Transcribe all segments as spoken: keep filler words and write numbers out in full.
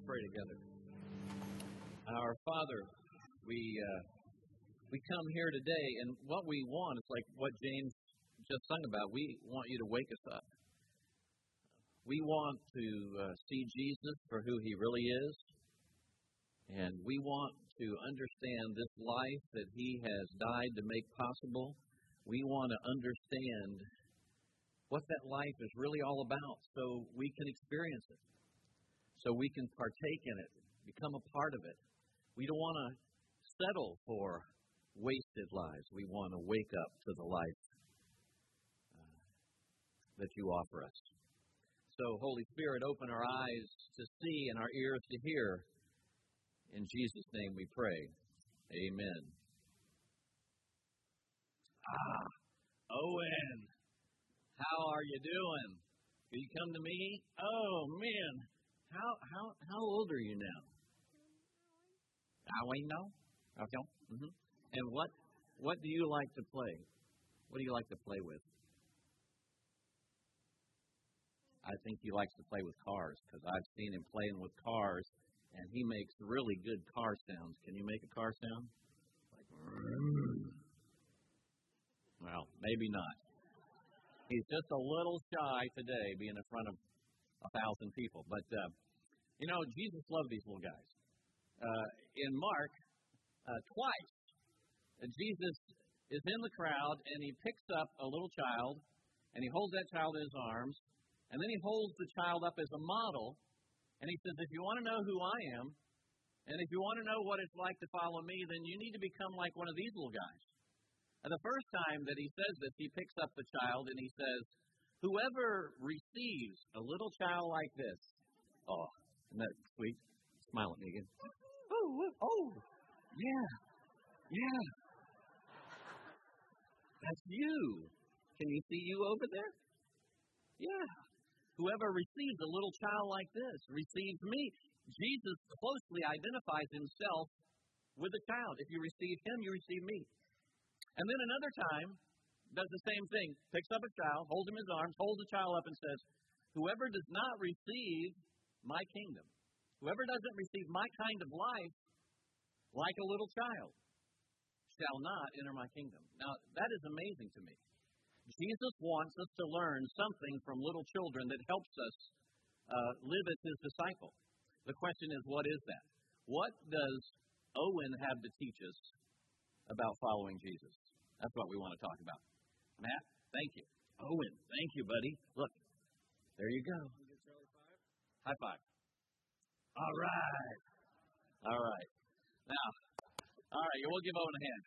pray together. Our Father, we uh, we come here today, and what we want is like what James just sung about. We want you to wake us up. We want to uh, see Jesus for who He really is, and we want to understand this life that He has died to make possible. We want to understand what that life is really all about so we can experience it, so we can partake in it, become a part of it. We don't want to settle for wasted lives. We want to wake up to the life uh, that you offer us. So, Holy Spirit, open our eyes to see and our ears to hear. In Jesus' name we pray. Amen. Ah, Owen, how are you doing? Will you come to me? Oh, man. How how how old are you now? I know. Okay. Mm-hmm. And what what do you like to play? What do you like to play with? I think he likes to play with cars because I've seen him playing with cars, and he makes really good car sounds. Can you make a car sound? Like, well, maybe not. He's just a little shy today, being in front of a thousand people. But uh, you know, Jesus loved these little guys. Uh, in Mark, uh, twice, uh, Jesus is in the crowd, and he picks up a little child, and he holds that child in his arms, and then he holds the child up as a model, and he says, if you want to know who I am, and if you want to know what it's like to follow me, then you need to become like one of these little guys. And the first time that he says this, he picks up the child, and he says, whoever receives a little child like this, oh, isn't that sweet? Smile at me again. Oh, oh, yeah, yeah. That's you. Can you see you over there? Yeah. Whoever receives a little child like this receives me. Jesus closely identifies himself with the child. If you receive him, you receive me. And then another time, does the same thing. Picks up a child, holds him in his arms, holds the child up and says, whoever does not receive my kingdom, whoever doesn't receive my kind of life, like a little child, shall not enter my kingdom. Now, that is amazing to me. Jesus wants us to learn something from little children that helps us uh, live as his disciple. The question is, what is that? What does Owen have to teach us about following Jesus? That's what we want to talk about. Matt, thank you. Owen, thank you, buddy. Look, there you go. High five. All right. All right. Now, all right, we'll give Owen a hand.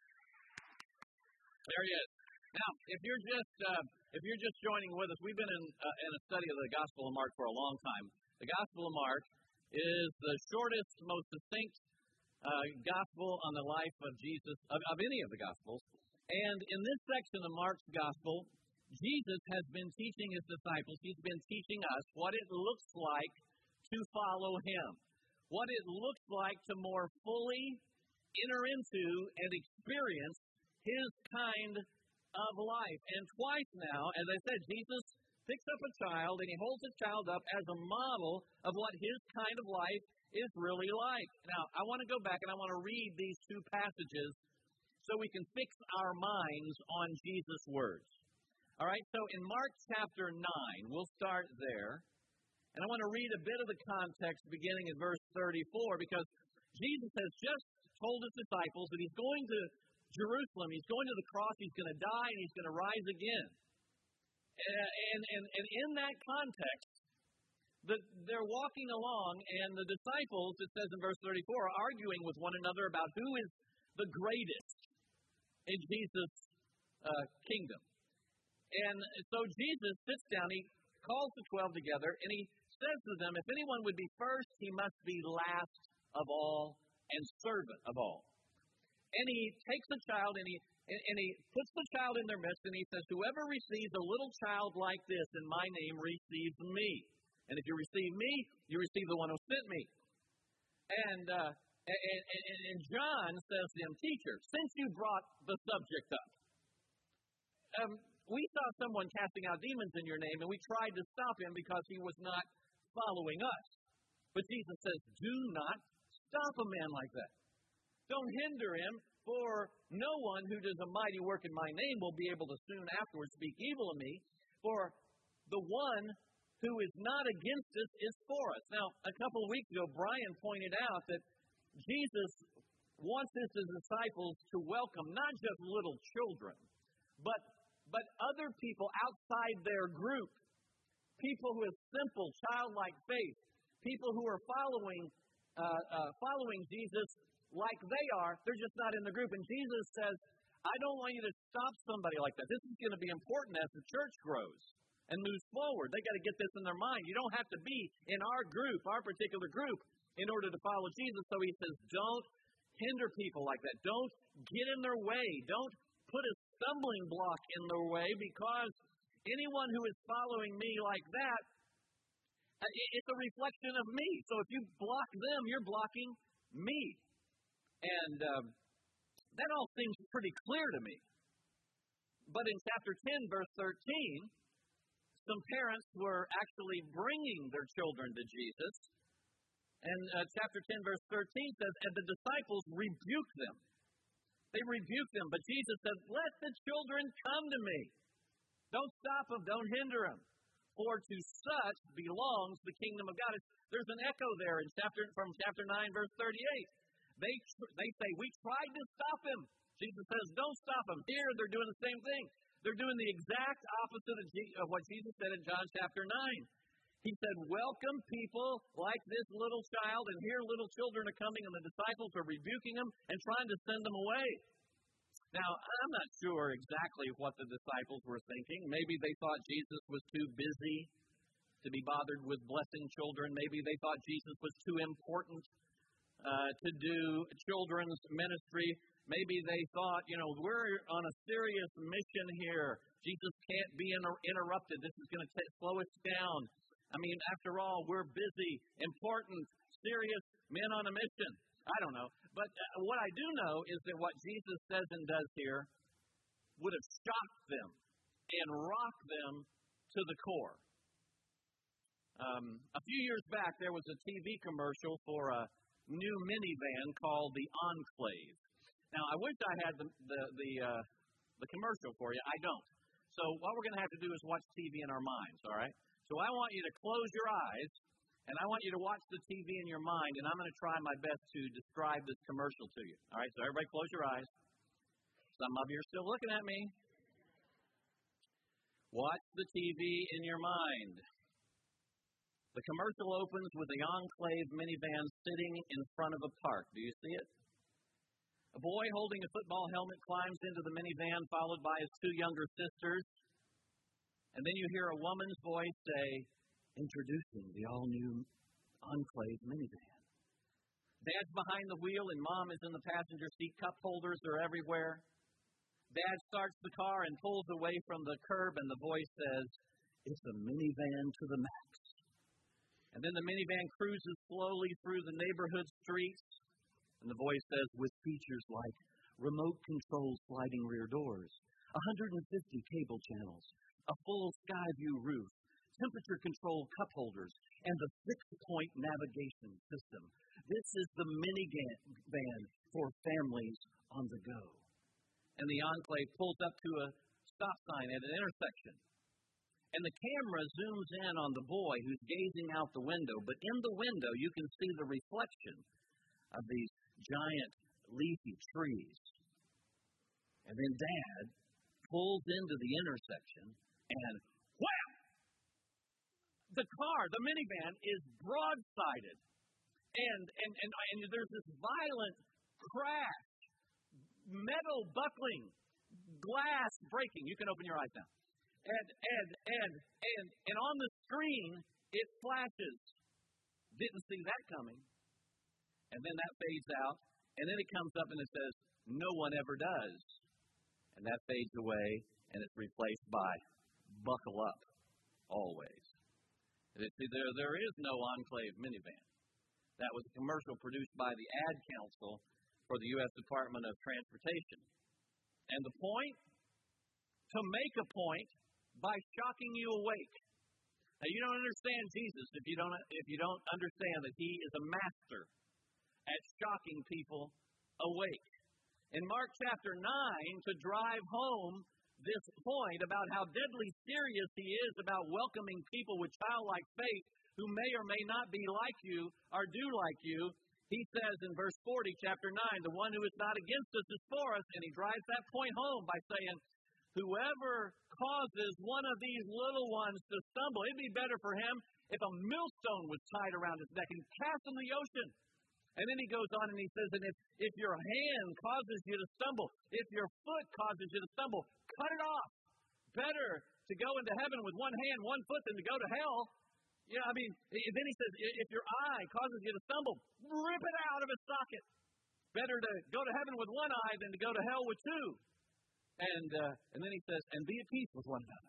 There he is. Now, if you're just uh, if you're just joining with us, we've been in uh, in a study of the Gospel of Mark for a long time. The Gospel of Mark is the shortest, most succinct uh, gospel on the life of Jesus of, of any of the Gospels. And in this section of Mark's Gospel, Jesus has been teaching his disciples. He's been teaching us what it looks like to follow him, what it looks like to more fully enter into and experience his kind of life. And twice now, as I said, Jesus picks up a child and he holds the child up as a model of what his kind of life is really like. Now, I want to go back and I want to read these two passages so we can fix our minds on Jesus' words. All right, so in Mark chapter nine, we'll start there. And I want to read a bit of the context beginning in verse thirty-four, because Jesus has just told his disciples that he's going to Jerusalem, he's going to the cross, he's going to die, and he's going to rise again. And, and, and in that context, the, they're walking along, and the disciples, it says in verse thirty-four, are arguing with one another about who is the greatest in Jesus' uh, kingdom. And so Jesus sits down, he calls the twelve together, and he says to them, if anyone would be first, he must be last of all and servant of all. And he takes the child and he and, and he puts the child in their midst, and he says, whoever receives a little child like this in my name receives me. And if you receive me, you receive the one who sent me. And uh, and, and, and John says to him, teacher, since you brought the subject up, um, we saw someone casting out demons in your name, and we tried to stop him because he was not following us. But Jesus says, do not stop a man like that. Don't hinder him, for no one who does a mighty work in my name will be able to soon afterwards speak evil of me. For the one who is not against us is for us. Now, a couple of weeks ago, Brian pointed out that Jesus wants his disciples to welcome not just little children, but, but other people outside their group. People who have simple, childlike faith. People who are following uh, uh, following Jesus like they are. They're just not in the group. And Jesus says, I don't want you to stop somebody like that. This is going to be important as the church grows and moves forward. They got to get this in their mind. You don't have to be in our group, our particular group, in order to follow Jesus. So he says, don't hinder people like that. Don't get in their way. Don't put a stumbling block in their way, because anyone who is following me like that, it's a reflection of me. So if you block them, you're blocking me. And um, that all seems pretty clear to me. But in chapter ten, verse thirteen, some parents were actually bringing their children to Jesus. And uh, chapter ten, verse thirteen says, and the disciples rebuked them. They rebuked them, but Jesus said, let the children come to me. Don't stop them. Don't hinder them. For to such belongs the kingdom of God. There's an echo there in chapter from chapter nine, verse thirty-eight. They they say, we tried to stop him. Jesus says, don't stop him. Here, they're doing the same thing. They're doing the exact opposite of, G- of what Jesus said in John chapter nine. He said, welcome people like this little child, and here little children are coming, and the disciples are rebuking them and trying to send them away. Now, I'm not sure exactly what the disciples were thinking. Maybe they thought Jesus was too busy to be bothered with blessing children. Maybe they thought Jesus was too important uh, to do children's ministry. Maybe they thought, you know, we're on a serious mission here. Jesus can't be inter- interrupted. This is going to t- slow us down. I mean, after all, we're busy, important, serious men on a mission. I don't know. But uh, what I do know is that what Jesus says and does here would have shocked them and rocked them to the core. Um, a few years back, there was a T V commercial for a new minivan called the Enclave. Now, I wish I had the the the, uh, the commercial for you. I don't. So what we're going to have to do is watch T V in our minds, all right? So I want you to close your eyes, and I want you to watch the T V in your mind, and I'm going to try my best to describe this commercial to you. All right, so everybody close your eyes. Some of you are still looking at me. Watch the T V in your mind. The commercial opens with the Enclave minivan sitting in front of a park. Do you see it? A boy holding a football helmet climbs into the minivan, followed by his two younger sisters. And then you hear a woman's voice say, introducing the all-new Enclave minivan. Dad's behind the wheel and Mom is in the passenger seat. Cup holders are everywhere. Dad starts the car and pulls away from the curb, and the voice says, it's a minivan to the max. And then the minivan cruises slowly through the neighborhood streets, and the voice says, with features like remote control sliding rear doors, one hundred fifty cable channels, a full sky view roof, temperature control cup holders, and the six-point navigation system. This is the minivan for families on the go. And the Enclave pulls up to a stop sign at an intersection. And the camera zooms in on the boy who's gazing out the window. But in the window, you can see the reflection of these giant leafy trees. And then Dad pulls into the intersection, and wham! The car, the minivan, is broadsided. And, and, and, and there's this violent crash, metal buckling, glass breaking. You can open your eyes now. And, and, and, and, and on the screen, it flashes. Didn't see that coming. And then that fades out. And then it comes up and it says, no one ever does. And that fades away, and it's replaced by buckle up, always. And it, there, there is no Enclave minivan. That was a commercial produced by the Ad Council for the U S Department of Transportation. And the point? To make a point by shocking you awake. Now, you don't understand Jesus if you don't if you don't understand that he is a master at shocking people awake. In Mark chapter nine, to drive home this point about how deadly serious he is about welcoming people with childlike faith who may or may not be like you or do like you, he says in verse forty, chapter nine, the one who is not against us is for us, and he drives that point home by saying, whoever causes one of these little ones to stumble, it'd be better for him if a millstone was tied around his neck and cast in the ocean. And then he goes on and he says, and if, if your hand causes you to stumble, if your foot causes you to stumble, cut it off. Better to go into heaven with one hand, one foot, than to go to hell. Yeah, I mean, then he says, if your eye causes you to stumble, rip it out of its socket. Better to go to heaven with one eye than to go to hell with two. And uh, and then he says, and be at peace with one another.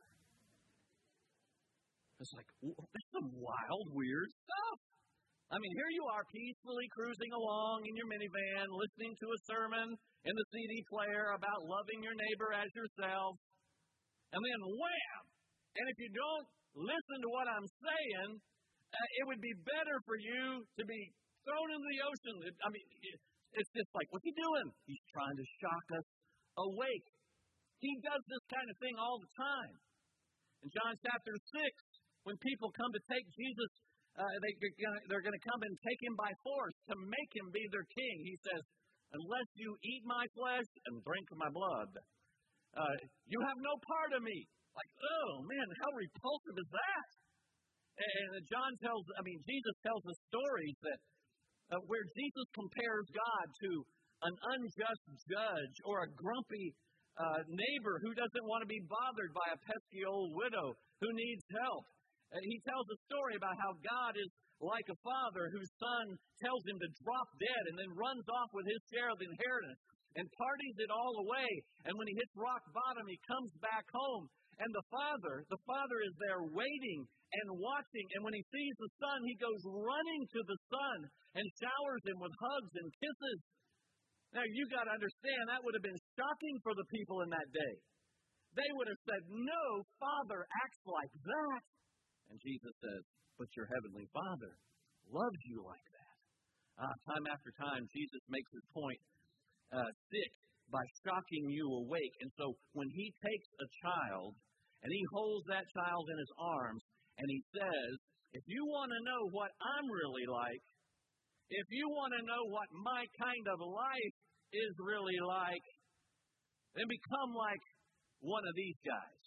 It's like, that's some wild, weird stuff. I mean, here you are peacefully cruising along in your minivan, listening to a sermon in the C D player about loving your neighbor as yourself. And then wham! And if you don't listen to what I'm saying, uh, it would be better for you to be thrown into the ocean. I mean, it's just like, what's he doing? He's trying to shock us awake. He does this kind of thing all the time. In John chapter six, when people come to take Jesus, uh, they, they're going to come and take him by force to make him be their king. He says, unless you eat my flesh and drink my blood, uh, you have no part of me. Like, oh, man, how repulsive is that? And John tells, I mean, Jesus tells the stories that uh, where Jesus compares God to an unjust judge or a grumpy uh, neighbor who doesn't want to be bothered by a pesky old widow who needs help. Uh, he tells a story about how God is like a father whose son tells him to drop dead and then runs off with his share of the inheritance and parties it all away. And when he hits rock bottom, he comes back home. And the father, the father is there waiting and watching. And when he sees the son, he goes running to the son and showers him with hugs and kisses. Now, you've got to understand, that would have been shocking for the people in that day. They would have said, no father acts like that. And Jesus says, but your heavenly Father loves you like that. Uh, time after time, Jesus makes his point uh, sick by shocking you awake. And so when he takes a child and he holds that child in his arms and he says, if you want to know what I'm really like, if you want to know what my kind of life is really like, then become like one of these guys.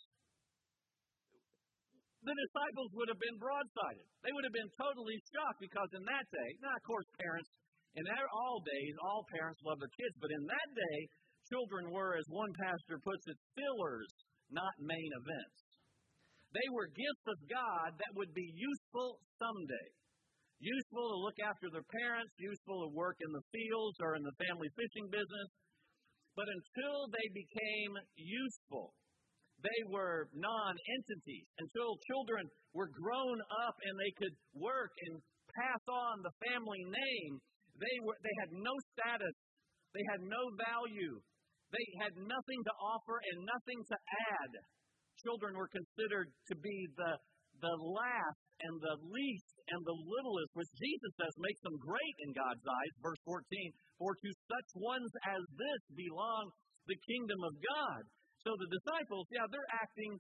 The disciples would have been broadsided. They would have been totally shocked because in that day, now of course parents, in all days, all parents love their kids, but in that day, children were, as one pastor puts it, fillers, not main events. They were gifts of God that would be useful someday. Useful to look after their parents, useful to work in the fields or in the family fishing business. But until they became useful, they were non-entities. Until children were grown up and they could work and pass on the family name, they were they had no status. They had no value. They had nothing to offer and nothing to add. Children were considered to be the, the last and the least and the littlest, which Jesus says makes them great in God's eyes. Verse fourteen, for to such ones as this belong the kingdom of God. So the disciples, yeah, they're acting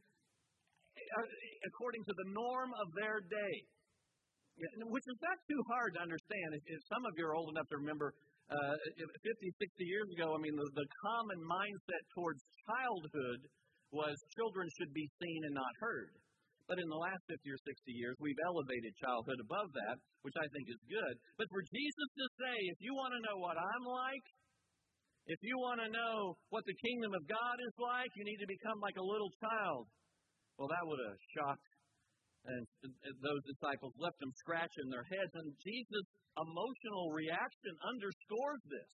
according to the norm of their day, which is not too hard to understand. If some of you are old enough to remember, uh, fifty, sixty years ago, I mean, the, the common mindset towards childhood was children should be seen and not heard. But in the last fifty or sixty years, we've elevated childhood above that, which I think is good. But for Jesus to say, if you want to know what I'm like, if you want to know what the kingdom of God is like, you need to become like a little child. Well, that would have shocked and those disciples, left them scratching their heads. And Jesus' emotional reaction underscores this.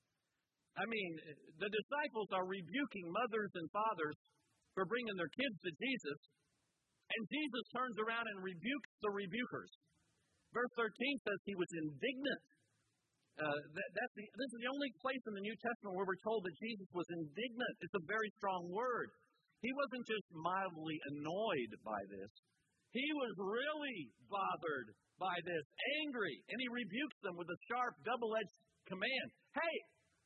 I mean, the disciples are rebuking mothers and fathers for bringing their kids to Jesus. And Jesus turns around and rebukes the rebukers. Verse thirteen says he was indignant. Uh, that, that's the, this is the only place in the New Testament where we're told that Jesus was indignant. It's a very strong word. He wasn't just mildly annoyed by this. He was really bothered by this, angry, and he rebukes them with a sharp, double-edged command. Hey,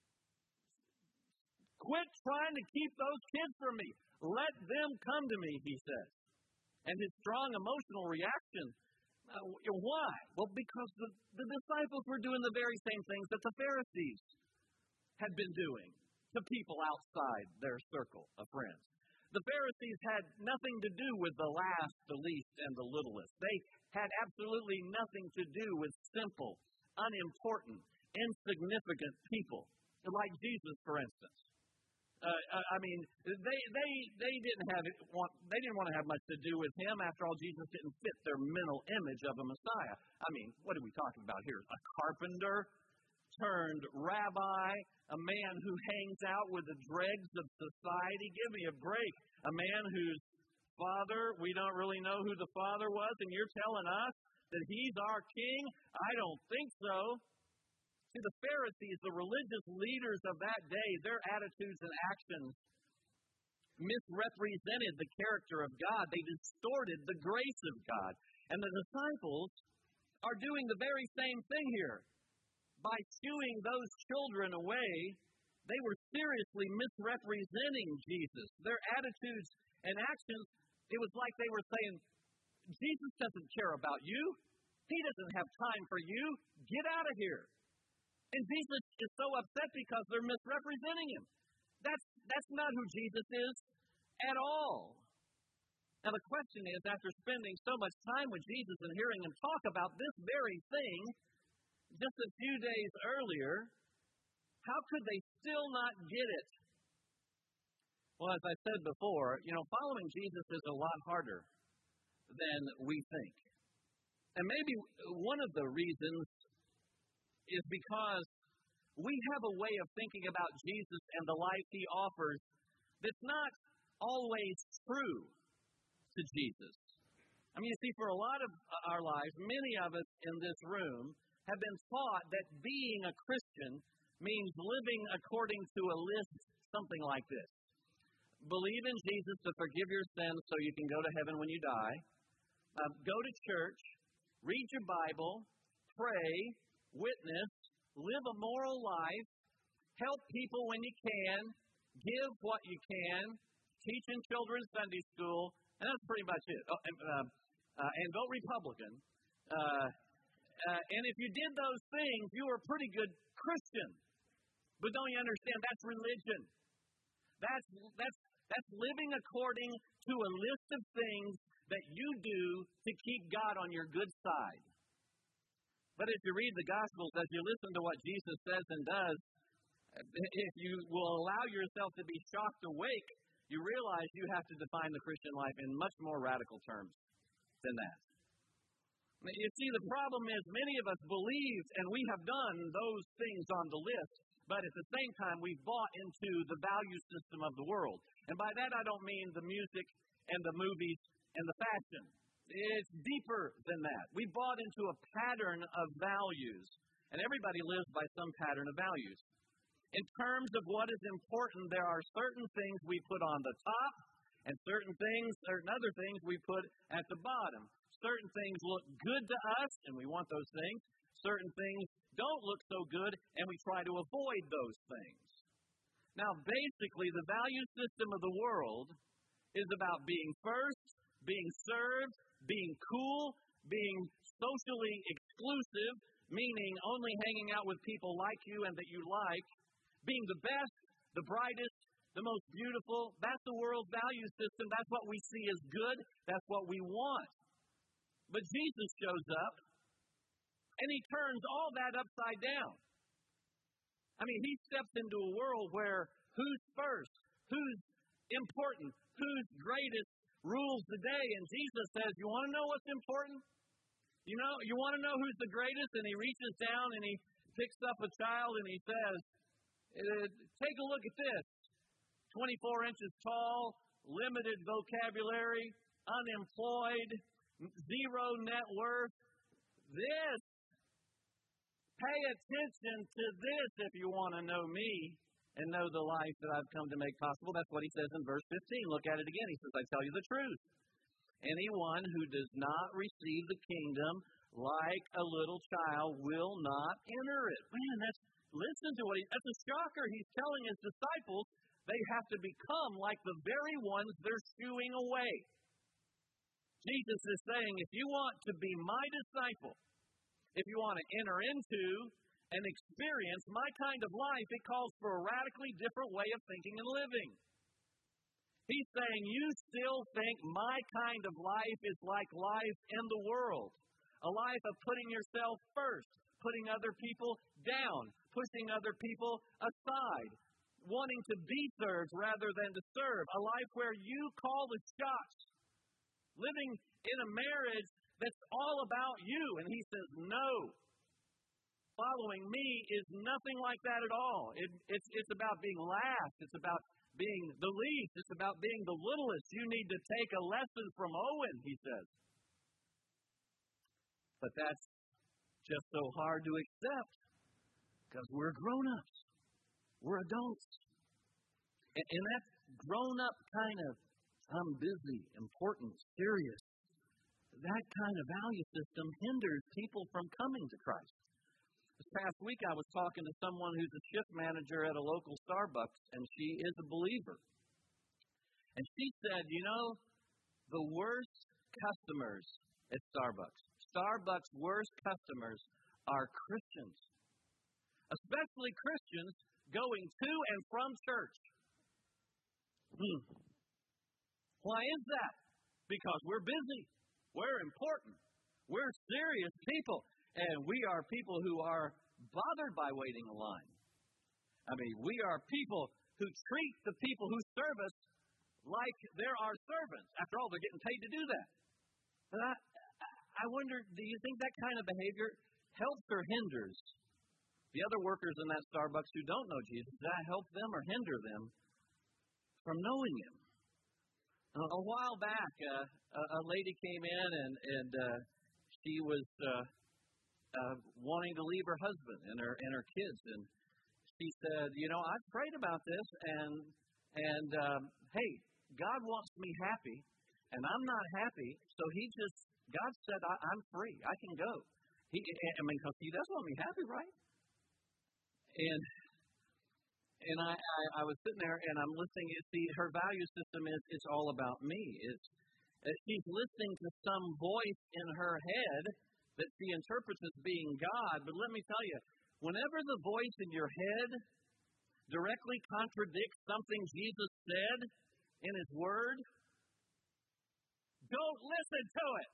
quit trying to keep those kids from me. Let them come to me, he says. And his strong emotional reaction, uh, why? Well, because the, the disciples were doing the very same things that the Pharisees had been doing to people outside their circle of friends. The Pharisees had nothing to do with the last, the least, and the littlest. They had absolutely nothing to do with simple, unimportant, insignificant people, like Jesus, for instance. Uh, I mean, they they they didn't have it, want they didn't want to have much to do with him. After all, Jesus didn't fit their mental image of a Messiah. I mean, what are we talking about here? A carpenter turned rabbi, a man who hangs out with the dregs of society. Give me a break. A man whose father, we don't really know who the father was, and you're telling us that he's our king? I don't think so. See, the Pharisees, the religious leaders of that day, their attitudes and actions misrepresented the character of God. They distorted the grace of God. And the disciples are doing the very same thing here. By shooing those children away, they were seriously misrepresenting Jesus. Their attitudes and actions, it was like they were saying, Jesus doesn't care about you. He doesn't have time for you. Get out of here. And Jesus is so upset because they're misrepresenting him. That's, that's not who Jesus is at all. Now the question is, after spending so much time with Jesus and hearing him talk about this very thing just a few days earlier, how could they still not get it? Well, as I said before, you know, following Jesus is a lot harder than we think. And maybe one of the reasons is because we have a way of thinking about Jesus and the life he offers that's not always true to Jesus. I mean, you see, for a lot of our lives, many of us in this room have been taught that being a Christian means living according to a list, something like this. Believe in Jesus to forgive your sins so you can go to heaven when you die. Uh, go to church, read your Bible, pray, witness, live a moral life, help people when you can, give what you can, teach in children's Sunday school, and that's pretty much it. Oh, and, uh, uh, and vote Republican. Uh, uh, and if you did those things, you were a pretty good Christian. But don't you understand? That's religion. That's that's that's living according to a list of things that you do to keep God on your good side. But if you read the Gospels, as you listen to what Jesus says and does, if you will allow yourself to be shocked awake, you realize you have to define the Christian life in much more radical terms than that. You see, the problem is many of us believe, and we have done those things on the list, but at the same time, we've bought into the value system of the world. And by that, I don't mean the music and the movies and the fashion. It's deeper than that. We bought into a pattern of values, and everybody lives by some pattern of values. In terms of what is important, there are certain things we put on the top, and certain things, certain other things we put at the bottom. Certain things look good to us, and we want those things. Certain things don't look so good, and we try to avoid those things. Now, basically, the value system of the world is about being first, being served, being cool, being socially exclusive, meaning only hanging out with people like you and that you like, being the best, the brightest, the most beautiful. That's the world's value system. That's what we see as good. That's what we want. But Jesus shows up, and he turns all that upside down. I mean, he steps into a world where who's first, who's important, who's greatest rules the day. And Jesus says, you want to know what's important? You know, you want to know who's the greatest? And he reaches down and he picks up a child and he says, take a look at this. twenty-four inches tall, limited vocabulary, unemployed, zero net worth. This. Pay attention to this if you want to know me and know the life that I've come to make possible. That's what he says in verse fifteen. Look at it again. He says, I tell you the truth. Anyone who does not receive the kingdom like a little child will not enter it. Man, that's, listen to what he, that's a shocker. He's telling his disciples they have to become like the very ones they're shooing away. Jesus is saying, if you want to be my disciple, if you want to enter into and experience my kind of life, it calls for a radically different way of thinking and living. He's saying, you still think my kind of life is like life in the world. A life of putting yourself first, putting other people down, pushing other people aside, wanting to be served rather than to serve. A life where you call the shots, living in a marriage that's all about you. And he says, no. Following me is nothing like that at all. It, it's, it's about being last. It's about being the least. It's about being the littlest. You need to take a lesson from Owen, he says. But that's just so hard to accept because we're grown-ups. We're adults. And, and that grown-up kind of, I'm busy, important, serious, that kind of value system hinders people from coming to Christ. This past week I was talking to someone who's a shift manager at a local Starbucks, and she is a believer. And she said, you know, the worst customers at Starbucks, Starbucks' worst customers are Christians, especially Christians going to and from church. Hmm. Why is that? Because we're busy. We're important. We're serious people. And we are people who are bothered by waiting in line. I mean, we are people who treat the people who serve us like they're our servants. After all, they're getting paid to do that. But I, I wonder, do you think that kind of behavior helps or hinders the other workers in that Starbucks who don't know Jesus? Does that help them or hinder them from knowing Him? A while back, uh, a, a lady came in and, and uh, she was uh, uh, wanting to leave her husband and her and her kids, and she said, "You know, I've prayed about this, and and um, hey, God wants me happy, and I'm not happy, so He just God said I, I'm free, I can go. He, I mean, because He does want me happy, right?" And And I, I, I was sitting there and I'm listening. You see, her value system is it's all about me. It's, she's listening to some voice in her head that she interprets as being God. But let me tell you, whenever the voice in your head directly contradicts something Jesus said in His Word, don't listen to it.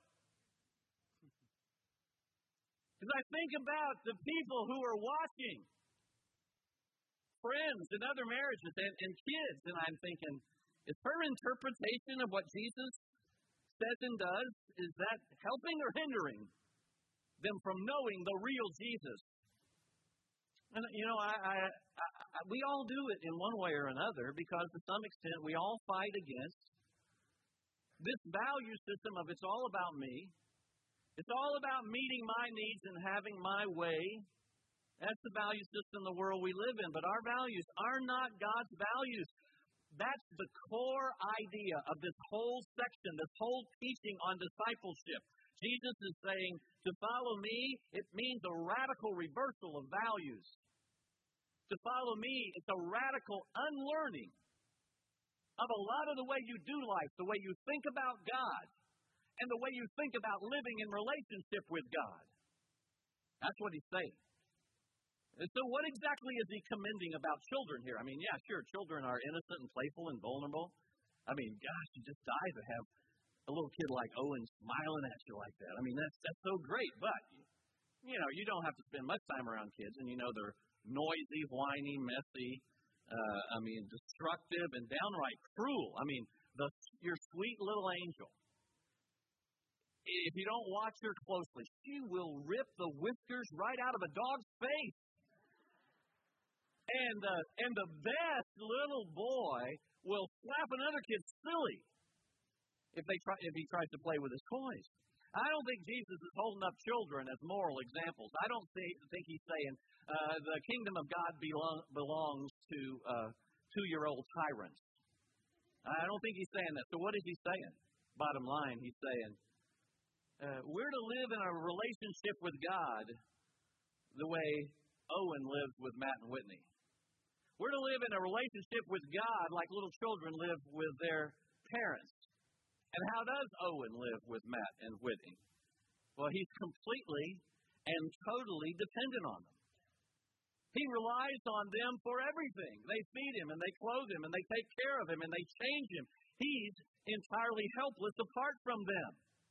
Because I think about the people who are watching, friends and other marriages and, and kids, and I'm thinking, is her interpretation of what Jesus says and does, is that helping or hindering them from knowing the real Jesus? And, you know, I, I, I, we all do it in one way or another because to some extent we all fight against this value system of it's all about me. It's all about meeting my needs and having my way. That's the value system the world we live in. But our values are not God's values. That's the core idea of this whole section, this whole teaching on discipleship. Jesus is saying, to follow me, it means a radical reversal of values. To follow me, it's a radical unlearning of a lot of the way you do life, the way you think about God, and the way you think about living in relationship with God. That's what he's saying. And so what exactly is he commending about children here? I mean, yeah, sure, children are innocent and playful and vulnerable. I mean, gosh, you just die to have a little kid like Owen smiling at you like that. I mean, that's that's so great. But, you know, you don't have to spend much time around kids. And, you know, they're noisy, whiny, messy, uh, I mean, destructive and downright cruel. I mean, the, your sweet little angel, if you don't watch her closely, she will rip the whiskers right out of a dog's face. And the, and the best little boy will slap another kid silly if they try if he tries to play with his toys. I don't think Jesus is holding up children as moral examples. I don't think, think he's saying uh, the kingdom of God belong, belongs to uh, two-year-old tyrants. I don't think he's saying that. So what is he saying? Bottom line, he's saying, uh, we're to live in a relationship with God the way Owen lives with Matt and Whitney. We're to live in a relationship with God like little children live with their parents. And how does Owen live with Matt and Whitney? Well, he's completely and totally dependent on them. He relies on them for everything. They feed him and they clothe him and they take care of him and they change him. He's entirely helpless apart from them.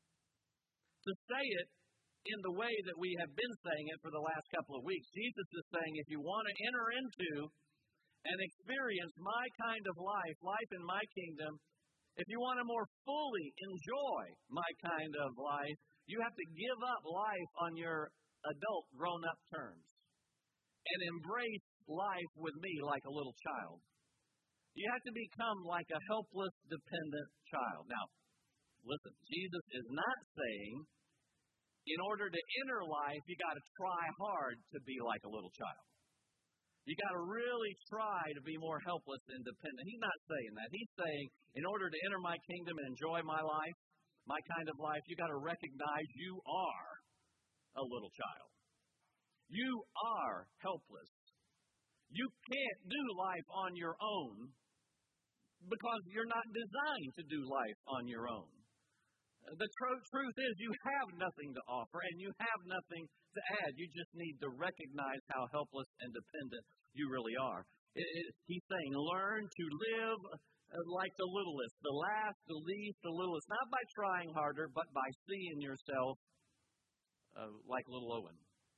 To say it in the way that we have been saying it for the last couple of weeks, Jesus is saying if you want to enter into and experience my kind of life, life in my kingdom, if you want to more fully enjoy my kind of life, you have to give up life on your adult grown-up terms and embrace life with me like a little child. You have to become like a helpless, dependent child. Now, listen, Jesus is not saying in order to enter life, you got to try hard to be like a little child. You got to really try to be more helpless and dependent. He's not saying that. He's saying in order to enter my kingdom and enjoy my life, my kind of life, you got to recognize you are a little child. You are helpless. You can't do life on your own because you're not designed to do life on your own. The tr- truth is you have nothing to offer and you have nothing to add. You just need to recognize how helpless and dependent you really are. It, it, he's saying learn to live like the littlest, the last, the least, the littlest. Not by trying harder, but by seeing yourself uh, like little Owen.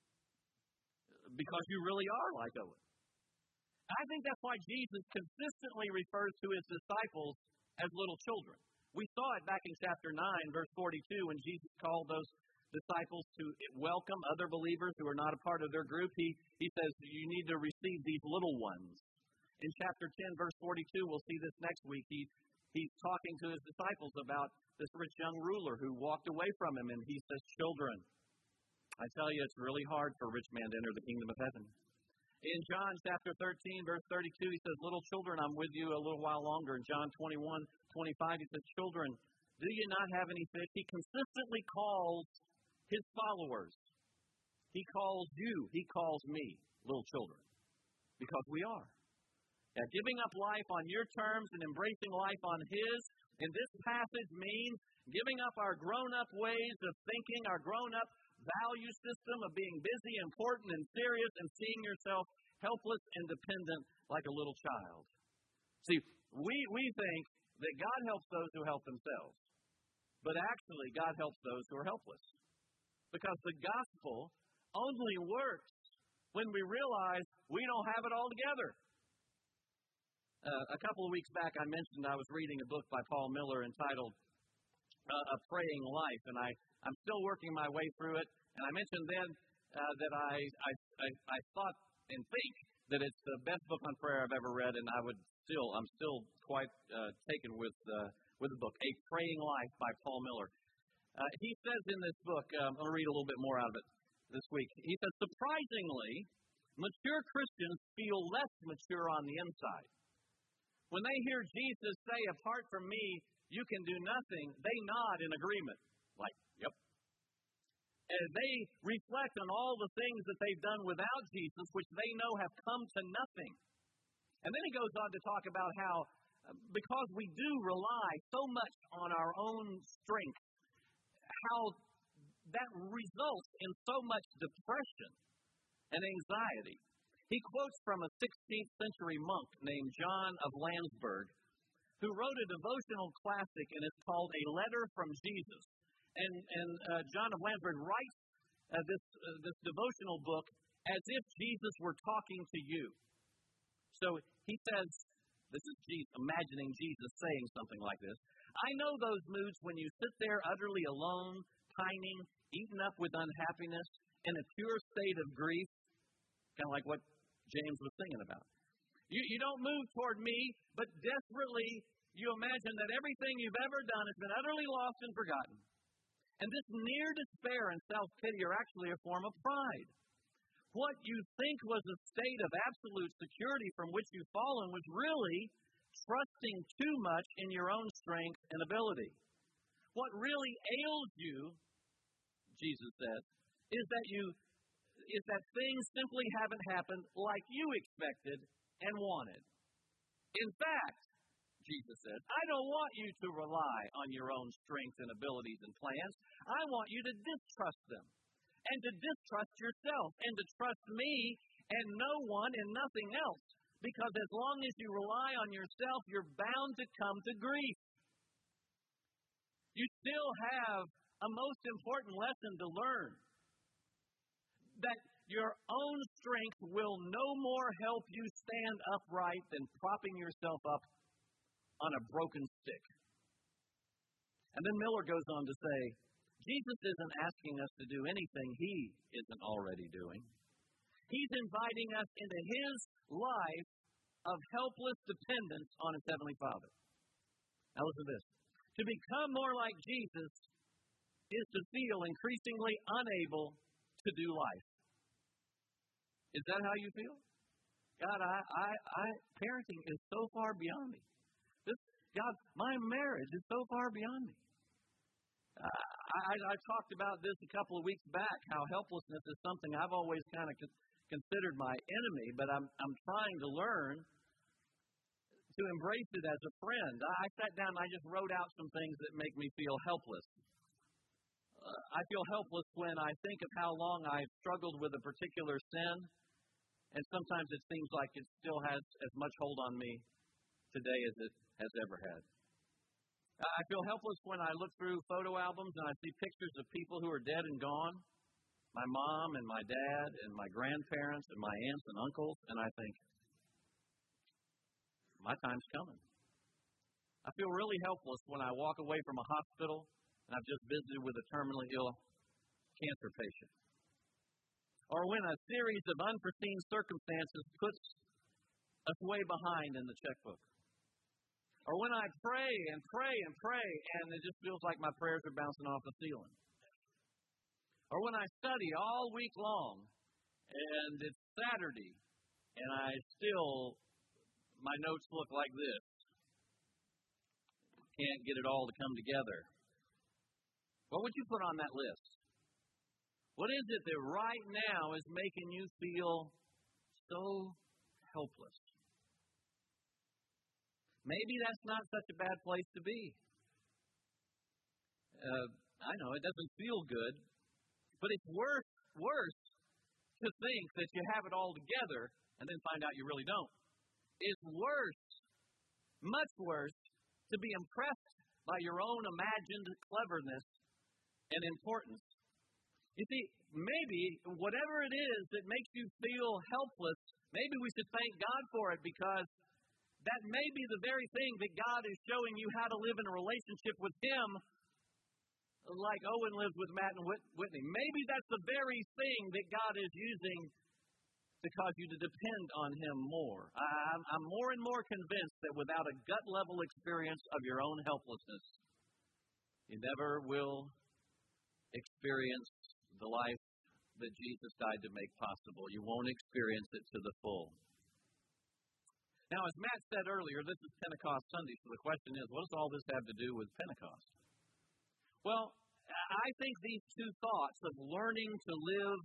Because you really are like Owen. I think that's why Jesus consistently refers to his disciples as little children. We saw it back in chapter nine, verse forty-two, when Jesus called those disciples to welcome other believers who are not a part of their group. He, he says, you need to receive these little ones. In chapter ten, verse forty-two, we'll see this next week, he, he's talking to his disciples about this rich young ruler who walked away from him, and he says, children, I tell you, it's really hard for a rich man to enter the kingdom of heaven. In John chapter thirteen, verse thirty-two, he says, little children, I'm with you a little while longer. In John twenty-one, twenty-five, he says, children, do you not have any fish? He consistently calls his followers. He calls you. He calls me little children because we are. Now, giving up life on your terms and embracing life on his, in this passage means giving up our grown-up ways of thinking, our grown-up value system of being busy, important, and serious, and seeing yourself helpless and dependent like a little child. See, we, we think that God helps those who help themselves. But actually, God helps those who are helpless. Because the gospel only works when we realize we don't have it all together. Uh, a couple of weeks back, I mentioned I was reading a book by Paul Miller entitled uh, A Praying Life, and I, I'm still working my way through it. And I mentioned then uh, that I, I, I, I thought and think that it's the best book on prayer I've ever read, and I would still, I'm still quite uh, taken with uh, with the book, A Praying Life by Paul Miller. Uh, he says in this book, um, I'm going to read a little bit more out of it this week. He says, surprisingly, mature Christians feel less mature on the inside. When they hear Jesus say, apart from me, you can do nothing, they nod in agreement. Like, yep. And they reflect on all the things that they've done without Jesus, which they know have come to nothing. And then he goes on to talk about how, because we do rely so much on our own strength, how that results in so much depression and anxiety. He quotes from a sixteenth century monk named John of Landsberg, who wrote a devotional classic, and it's called A Letter from Jesus. And, and uh, John of Landsberg writes uh, this, uh, this devotional book as if Jesus were talking to you. So he says, this is Jesus, imagining Jesus saying something like this. I know those moods when you sit there utterly alone, pining, eaten up with unhappiness, in a pure state of grief, kind of like what James was singing about. You, you don't move toward me, but desperately you imagine that everything you've ever done has been utterly lost and forgotten. And this near despair and self-pity are actually a form of pride. What you think was a state of absolute security from which you've fallen was really trusting too much in your own strength and ability. What really ails you, Jesus said, is that you is that things simply haven't happened like you expected and wanted. In fact, Jesus said, I don't want you to rely on your own strengths and abilities and plans. I want you to distrust them and to distrust yourself and to trust me and no one and nothing else. Because as long as you rely on yourself, you're bound to come to grief. You still have a most important lesson to learn. That your own strength will no more help you stand upright than propping yourself up on a broken stick. And then Miller goes on to say, Jesus isn't asking us to do anything He isn't already doing. He's inviting us into His life of helpless dependence on His Heavenly Father. Now listen to this. To become more like Jesus is to feel increasingly unable to do life. Is that how you feel? God, I, I, I, parenting is so far beyond me. This, God, my marriage is so far beyond me. Uh, I, I talked about this a couple of weeks back, how helplessness is something I've always kind of con- considered my enemy, but I'm, I'm trying to learn to embrace it as a friend. I sat down and I just wrote out some things that make me feel helpless. Uh, I feel helpless when I think of how long I've struggled with a particular sin, and sometimes it seems like it still has as much hold on me today as it has ever had. I feel helpless when I look through photo albums and I see pictures of people who are dead and gone, my mom and my dad and my grandparents and my aunts and uncles, and I think, my time's coming. I feel really helpless when I walk away from a hospital and I've just visited with a terminally ill cancer patient. Or when a series of unforeseen circumstances puts us way behind in the checkbook. Or when I pray and pray and pray and it just feels like my prayers are bouncing off the ceiling. Or when I study all week long and it's Saturday and I still, my notes look like this. Can't get it all to come together. What would you put on that list? What is it that right now is making you feel so helpless? Maybe that's not such a bad place to be. Uh, I know it doesn't feel good, but it's worse, worse to think that you have it all together and then find out you really don't. It's worse, much worse, to be impressed by your own imagined cleverness and importance. You see, maybe whatever it is that makes you feel helpless, maybe we should thank God for it, because that may be the very thing that God is showing you how to live in a relationship with Him, like Owen lives with Matt and Whitney. Maybe that's the very thing that God is using to cause you to depend on Him more. I'm, I'm more and more convinced that without a gut-level experience of your own helplessness, you never will experience the life that Jesus died to make possible. You won't experience it to the full. Now, as Matt said earlier, this is Pentecost Sunday, so the question is, what does all this have to do with Pentecost? Well, I think these two thoughts of learning to live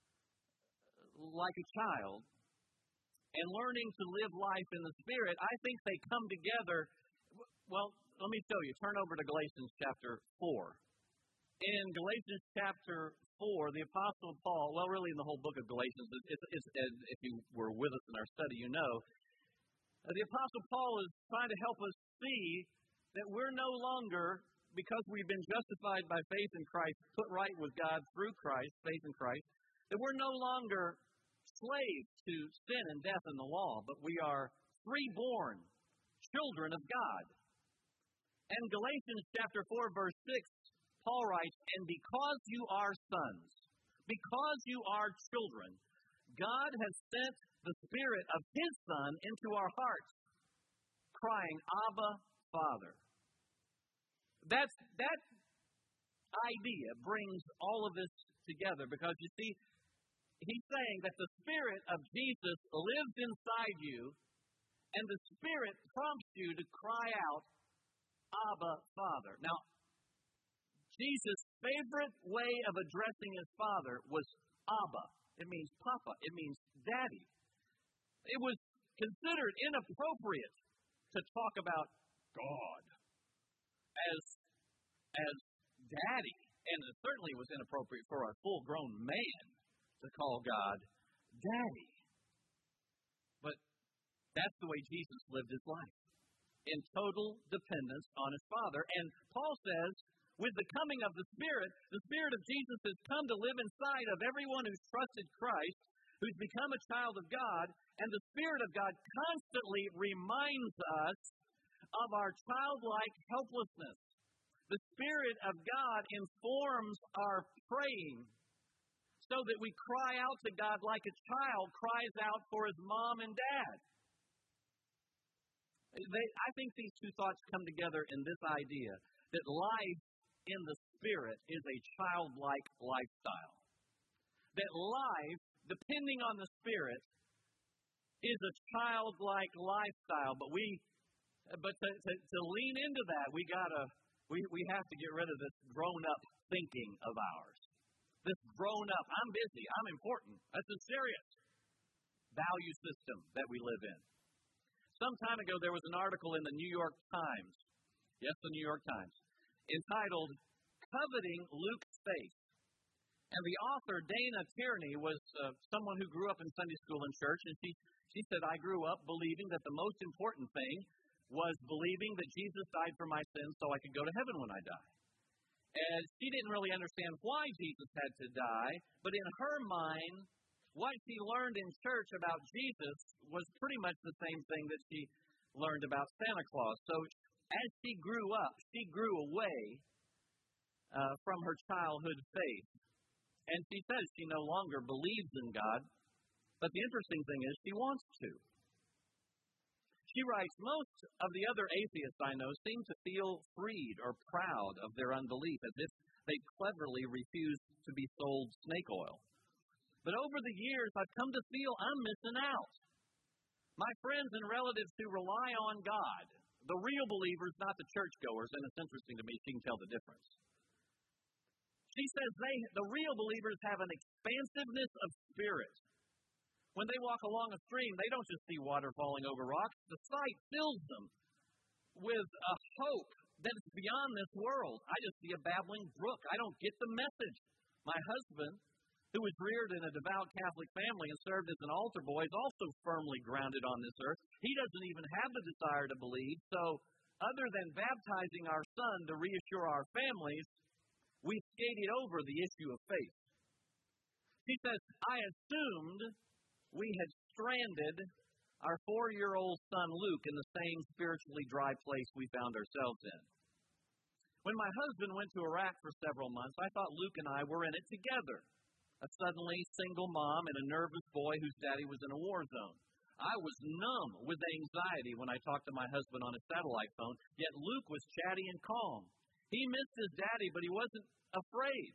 like a child and learning to live life in the Spirit, I think they come together. Well, let me show you. Turn over to Galatians chapter four. In Galatians chapter four, the Apostle Paul, well, really in the whole book of Galatians, it's, it's, it's, if you were with us in our study, you know, the Apostle Paul is trying to help us see that we're no longer, because we've been justified by faith in Christ, put right with God through Christ, faith in Christ, that we're no longer slaves to sin and death and the law, but we are freeborn children of God. And Galatians chapter four, verse six, Paul writes, and because you are sons, because you are children, God has sent the Spirit of His Son into our hearts, crying, Abba, Father. That's, that idea brings all of this together, because you see, he's saying that the Spirit of Jesus lives inside you, and the Spirit prompts you to cry out, Abba, Father. Now, Jesus' favorite way of addressing his Father was Abba. It means Papa. It means Daddy. It was considered inappropriate to talk about God as, as Daddy. And it certainly was inappropriate for a full-grown man to call God Daddy. But that's the way Jesus lived his life, in total dependence on his Father. And Paul says, with the coming of the Spirit, the Spirit of Jesus has come to live inside of everyone who's trusted Christ, who's become a child of God, and the Spirit of God constantly reminds us of our childlike helplessness. The Spirit of God informs our praying so that we cry out to God like a child cries out for his mom and dad. They, I think these two thoughts come together in this idea that life in the Spirit is a childlike lifestyle. That life, depending on the Spirit, is a childlike lifestyle. But we, but to, to, to lean into that, we gotta, we, we have to get rid of this grown-up thinking of ours. This grown-up, I'm busy, I'm important. That's a serious value system that we live in. Some time ago, there was an article in the New York Times, yes, the New York Times, entitled, Coveting Luke's Faith. And the author, Dana Tierney, was uh, someone who grew up in Sunday school and church, and she, she said, I grew up believing that the most important thing was believing that Jesus died for my sins so I could go to heaven when I die. And she didn't really understand why Jesus had to die, but in her mind, what she learned in church about Jesus was pretty much the same thing that she learned about Santa Claus. So as she grew up, she grew away uh, from her childhood faith. And she says she no longer believes in God, but the interesting thing is she wants to. She writes, most of the other atheists I know seem to feel freed or proud of their unbelief, as if they cleverly refused to be sold snake oil. But over the years, I've come to feel I'm missing out. My friends and relatives who rely on God, the real believers, not the churchgoers, and it's interesting to me, she can tell the difference. She says they, the real believers have an expansiveness of spirit. When they walk along a stream, they don't just see water falling over rocks. The sight fills them with a hope that it's beyond this world. I just see a babbling brook. I don't get the message. My husband, who was reared in a devout Catholic family and served as an altar boy, is also firmly grounded on this earth. He doesn't even have the desire to believe. So other than baptizing our son to reassure our families, we skated over the issue of faith. She says, I assumed we had stranded our four-year-old son Luke in the same spiritually dry place we found ourselves in. When my husband went to Iraq for several months, I thought Luke and I were in it together. A suddenly single mom and a nervous boy whose daddy was in a war zone. I was numb with anxiety when I talked to my husband on his satellite phone, yet Luke was chatty and calm. He missed his daddy, but he wasn't afraid.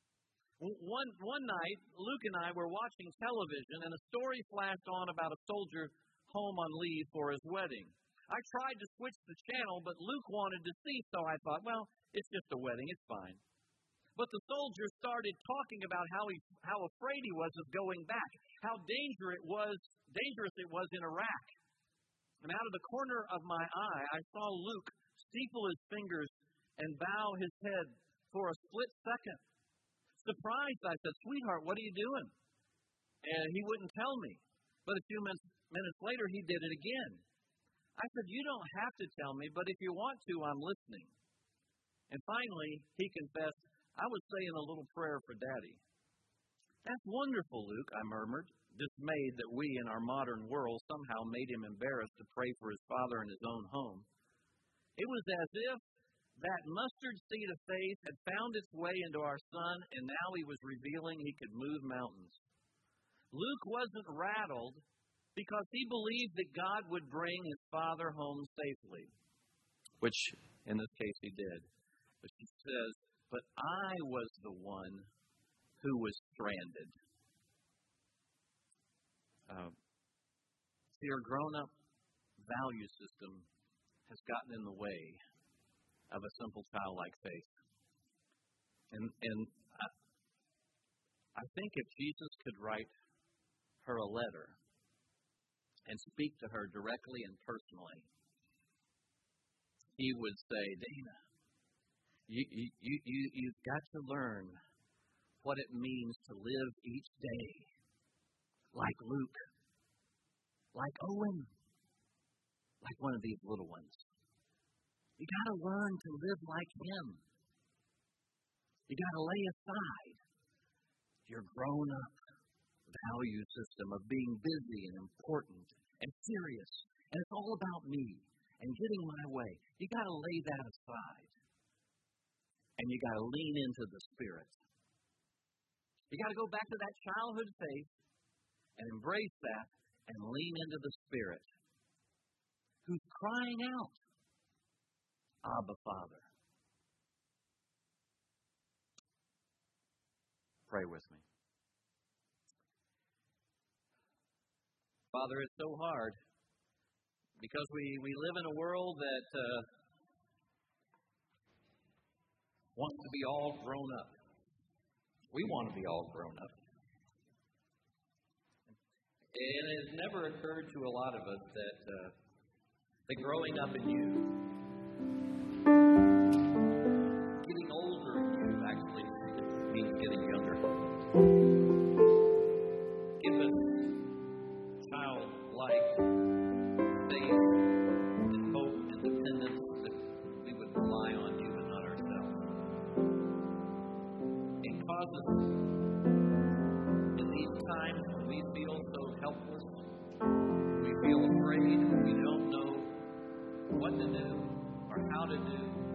One one night, Luke and I were watching television, and a story flashed on about a soldier home on leave for his wedding. I tried to switch the channel, but Luke wanted to see, so I thought, well, it's just a wedding, it's fine. But the soldier started talking about how he how afraid he was of going back, how dangerous it was dangerous it was in Iraq. And out of the corner of my eye, I saw Luke steeple his fingers and bow his head for a split second. Surprised, I said, sweetheart, what are you doing? And he wouldn't tell me. But a few minutes, minutes later, he did it again. I said, you don't have to tell me, but if you want to, I'm listening. And finally, he confessed, I was saying a little prayer for Daddy. That's wonderful, Luke, I murmured, dismayed that we in our modern world somehow made him embarrassed to pray for his father in his own home. It was as if that mustard seed of faith had found its way into our son, and now he was revealing he could move mountains. Luke wasn't rattled because he believed that God would bring his father home safely, which in this case he did. But she says, but I was the one who was stranded. Uh, see, our grown-up value system has gotten in the way of a simple childlike faith. And, and I, I think if Jesus could write her a letter and speak to her directly and personally, he would say, Dana, you, you, you, you've got to learn what it means to live each day like Luke, like Owen, like one of these little ones. You got to learn to live like him. You got to lay aside your grown-up value system of being busy and important and serious, and it's all about me and getting my way. You got to lay that aside, and you got to lean into the Spirit. You got to go back to that childhood faith and embrace that and lean into the Spirit, who's crying out, Abba, Father. Pray with me. Father, it's so hard because we, we live in a world that uh, wants to be all grown up. We want to be all grown up. And it has never occurred to a lot of us that, uh, that growing up in you, getting older in you actually means getting younger. Give us childlike faith and hope and dependence that we would rely on you and not ourselves. And cause us in these times when we feel so helpless, we feel afraid, we don't know what to do or how to do,